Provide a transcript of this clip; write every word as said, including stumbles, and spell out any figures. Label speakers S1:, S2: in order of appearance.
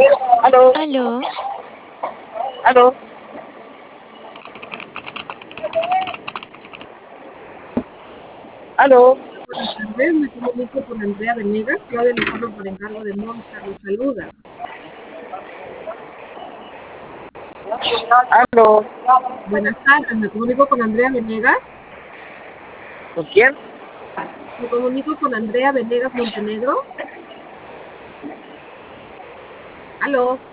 S1: Aló,
S2: Aló,
S1: aló, aló.
S3: Buenas tardes, me comunico con Andrea Venegas. Claudia le informo por encargo de Movistar, los saluda.
S1: Aló.
S3: Buenas tardes, me comunico con Andrea Venegas.
S1: ¿Con quién?
S3: Me comunico con Andrea Venegas Montenegro. Aló.